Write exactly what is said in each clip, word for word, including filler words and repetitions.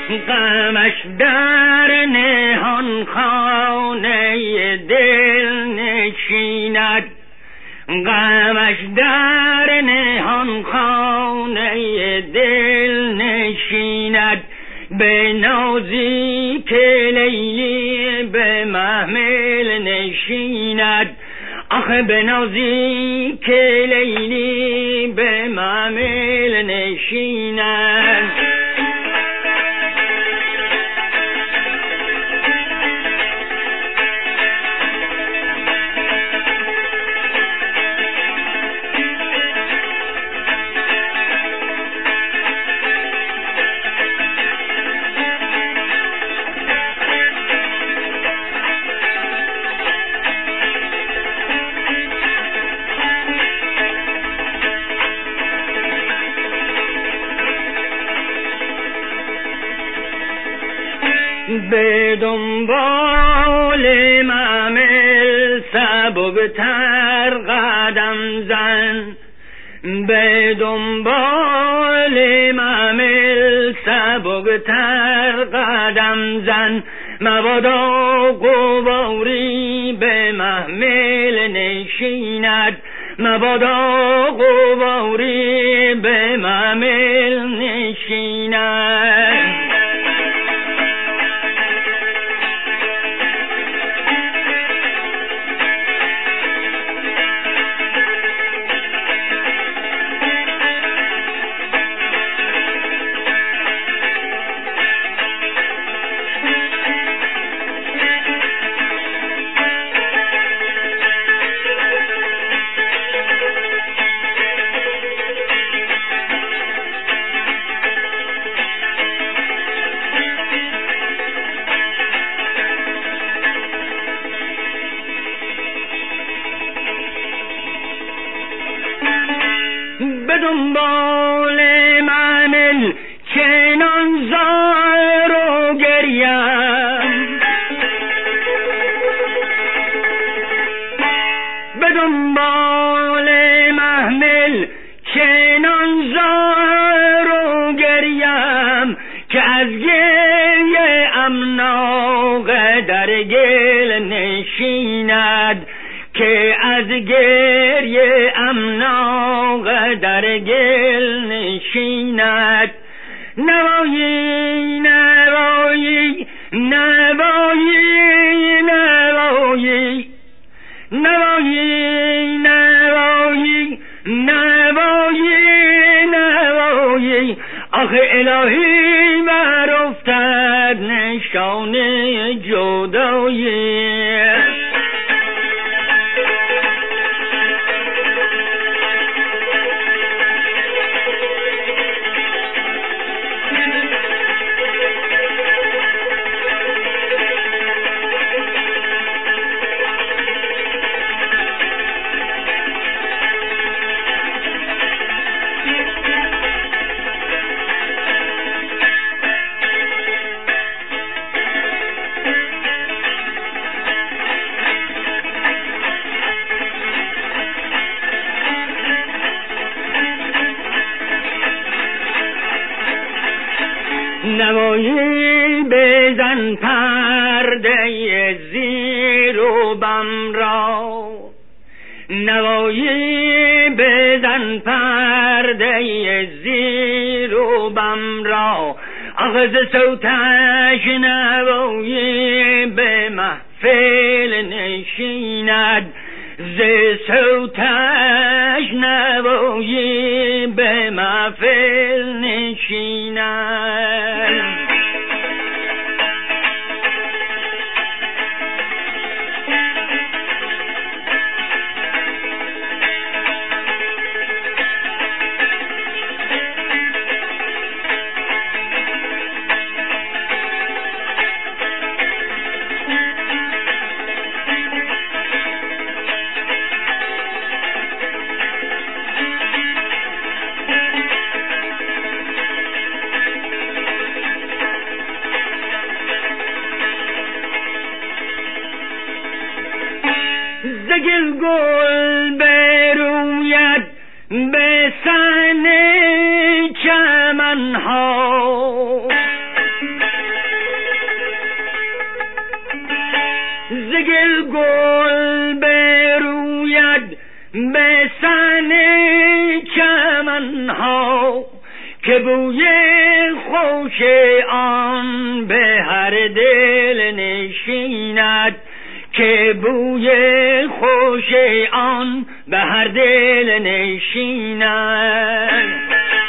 غمش در نهان خانه دل نشیند، غمش در نهان خانه دل نشیند. به نازی که لیلی به محمل نشیند، آخه به نازی که لیلی به محمل نشیند. به دنبال محمل سبکتر قدم زن، به دنبال محمل سبکتر قدم زن. مبادا غباری به محمل نشیند، مبادا غباری به محمل نشیند. به دنبال محمل چنان زار و گریم، به دنبال محمل چنان زار و گریم که از گریه امناغ در گل نشیند، که از گریه امناغ در گل نشیند. نوایی نوایی نوایی نوایی نوایی نوایی نوایی نوایی آخه الهی بر افتد نشان جدایی. نوایی بزن پرده زیر و بم را، نوایی بزن پرده زیر و بم را. آغاز صوتش نوایی به محفل نشیند، ز صوتش نوایی به محفل نشیند. به سن چمنها که بوی خوش آن به هر دل نشیند، که بوی خوش آن به هر دل نشیند.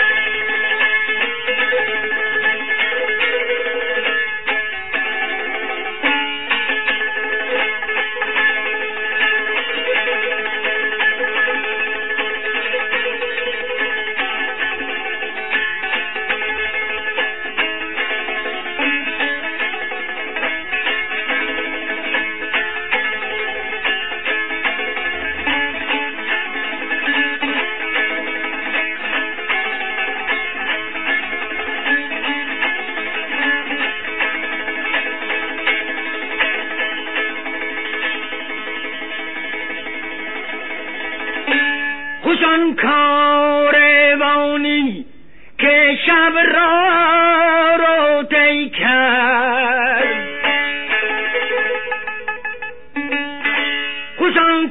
خوشان کاروانی که شب را رو طی کرد، خوشان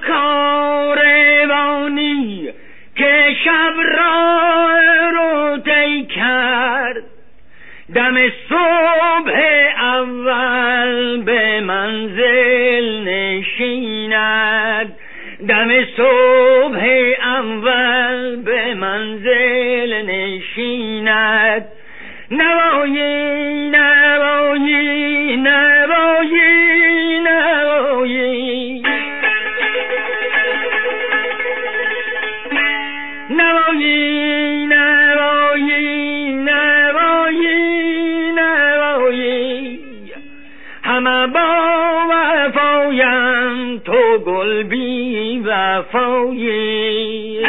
کاروانی که شب را رو طی کرد، دم صبح اول به منزل نشیند، دم صبح اول به منزل نشیند. نوایی نوایی نوایی نوایی نوایی نوایی نوایی نوایی همه با وفایم تو گل بی وفایی.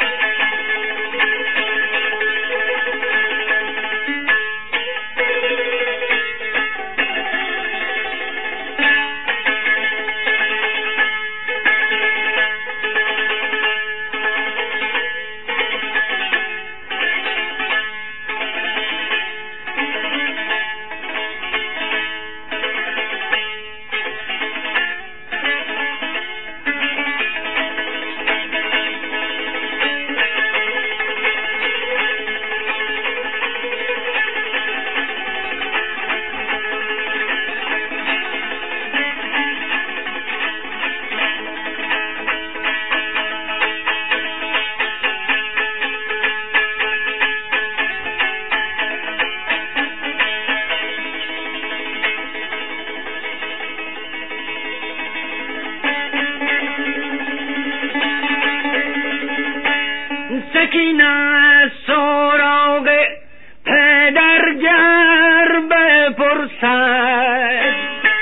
سکینه سراغ پدر گر بپرسد،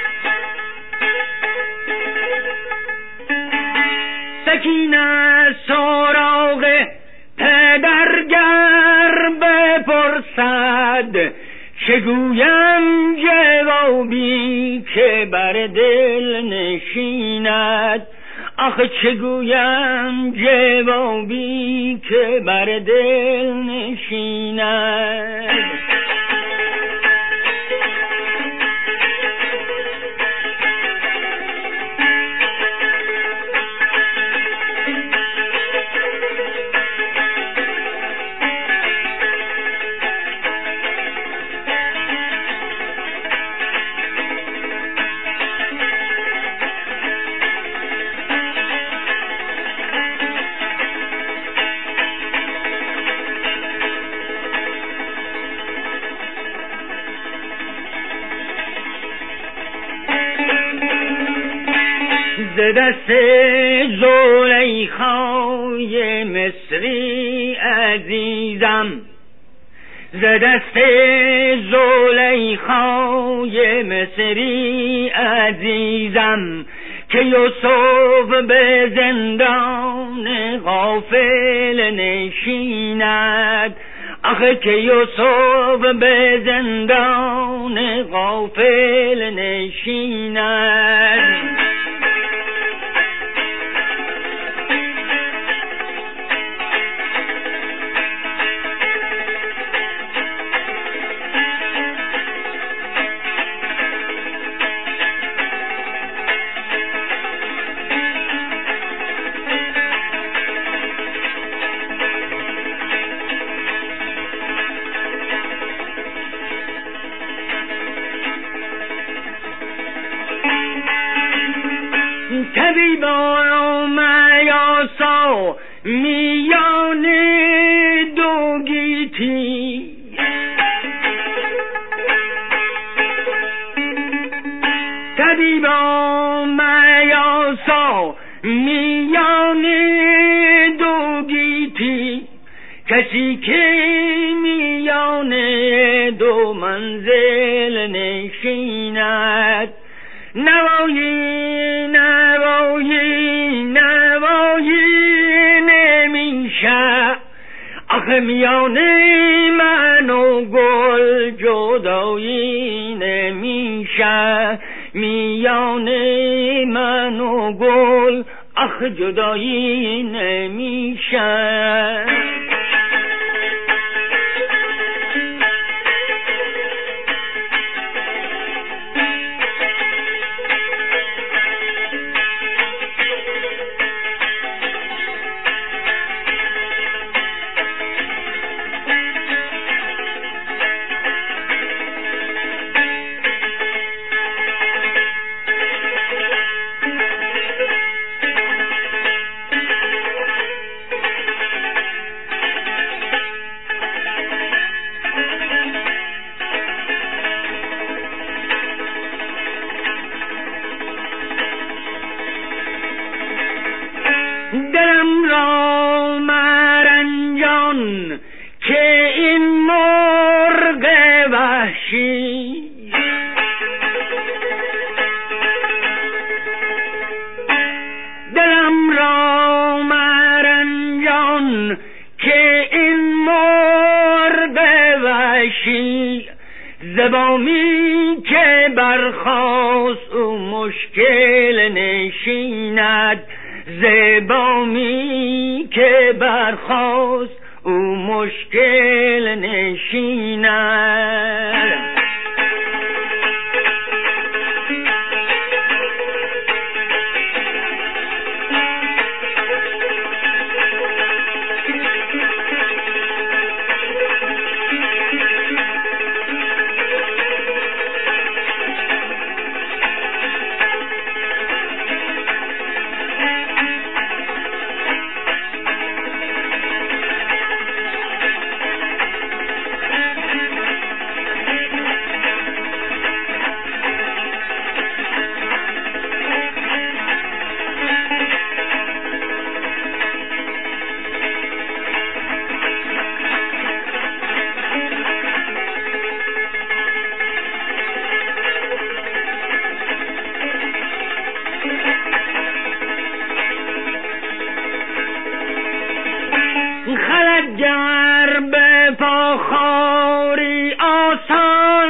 سکینه سراغ پدر گر بپرسد، چگویم جوابی که بر دل نشیند، آخه چگویم جوابی که بر دل نشیند. ز دست زلیخای مصری عزیزم، ز دست زلیخای مصری عزیزم، که یوسف به زندان غافل نشیند، آخه که یوسف به زندان غافل نشیند. آسا میان دو گیتی طبیبا میاسا میان دو گیتی کسی که میان دو منزل نشیند نوایی نوایی نوایی نمیشه آخه میان من و گل جدایی نمیشه میان من و گل آخ جدایی نمیشه دلم را مرنجان که این مرغ وحشی دلم را مرنجان که این مرغ وحشی زبامی که برخاست او مشکل نشیند زبامی که برخاست او مشکل نشیند خلجر به پاخاری آسان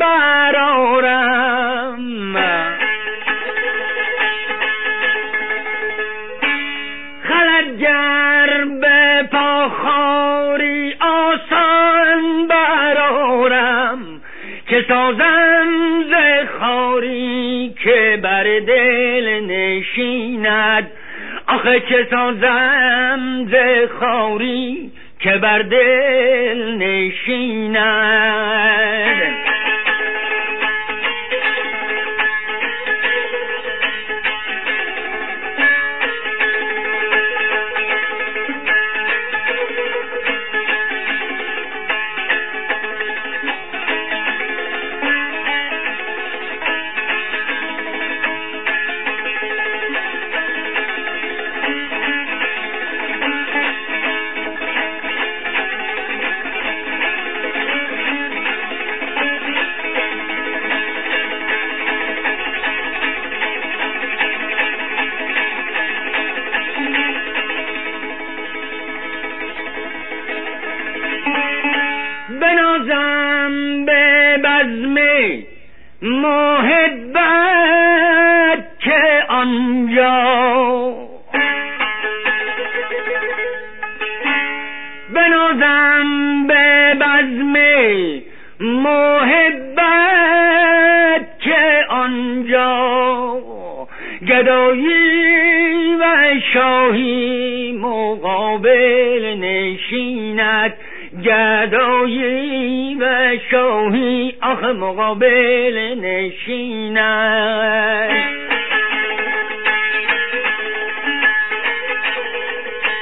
برارم خلجر به پاخاری آسان برارم که سازم ز خاری که بر دل نشیند آخه چه سازم ز خاری که بر دل نشیند بنازم به بزم محبت که آنجا بنازم به بزم محبت که آنجا گدایی و شاهی مقابل نشیند گدایی و شاهی آخ مقابل نشیند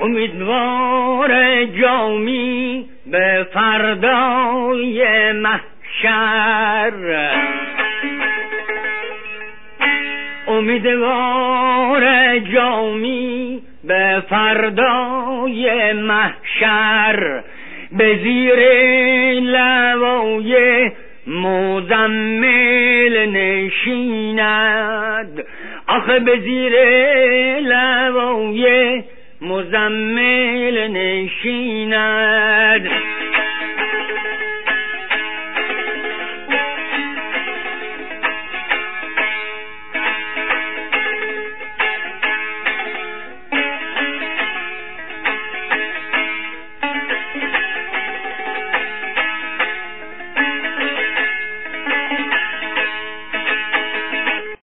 امیدوار جامی به فردای محشر، امیدوار جامی به فردای محشر، به زیر لوای مزمل نشیند، آخه به زیر لوای مزمل نشیند.